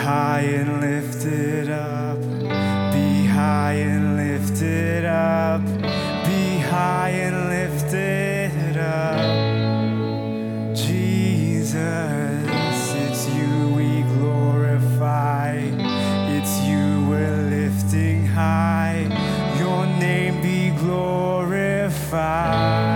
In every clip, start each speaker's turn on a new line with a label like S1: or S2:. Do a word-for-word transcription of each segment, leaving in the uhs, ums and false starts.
S1: high and lifted up, be high and lifted up, be high and lifted up. Jesus, it's you we glorify, it's you we're lifting high, your name be glorified.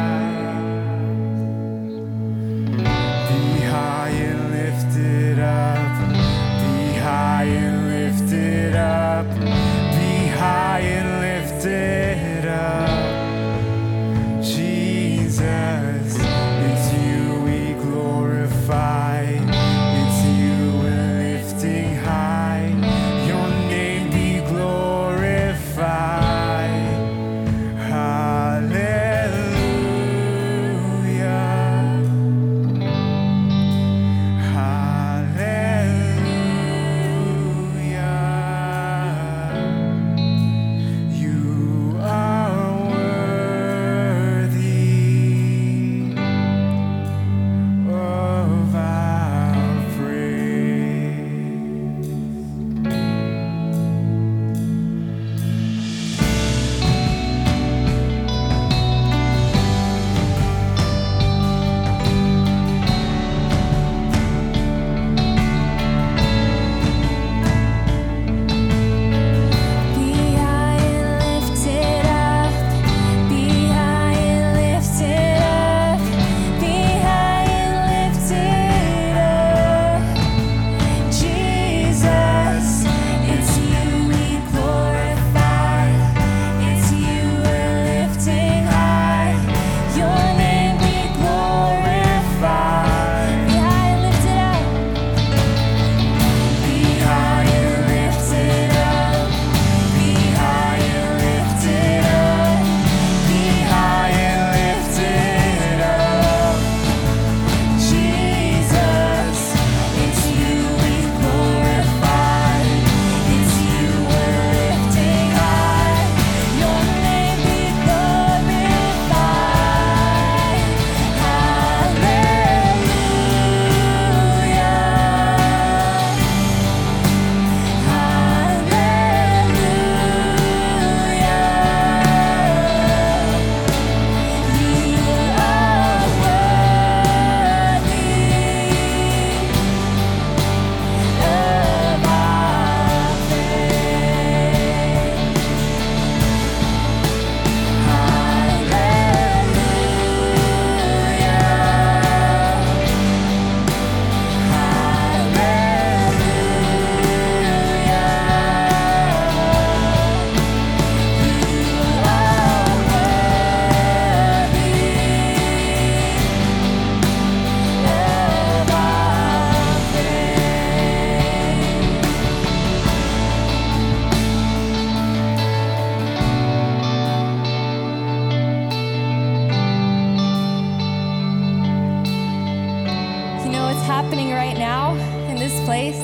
S2: Happening right now in this place,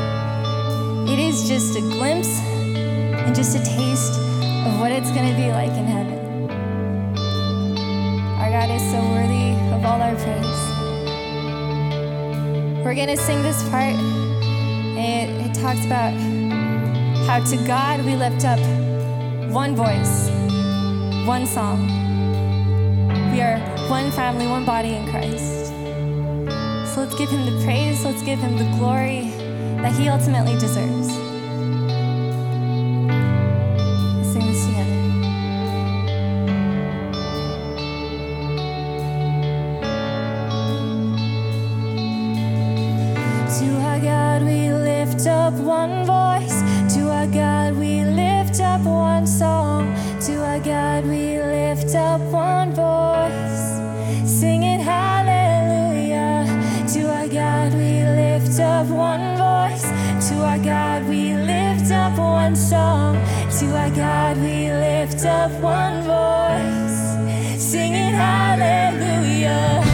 S2: it is just a glimpse and just a taste of what it's going to be like in heaven. Our God is so worthy of all our praise. We're going to sing this part, and it, it talks about how to God we lift up one voice, one song. We are one family, one body in Christ. So let's give him the praise, let's give him the glory that he ultimately deserves. Let's sing this together. To our God we lift up one voice, to our God we lift up one song, to our God we lift up one voice, singing hallelujah. To our God we lift up one voice, to our God we lift up one song, to our God we lift up one voice, singing hallelujah.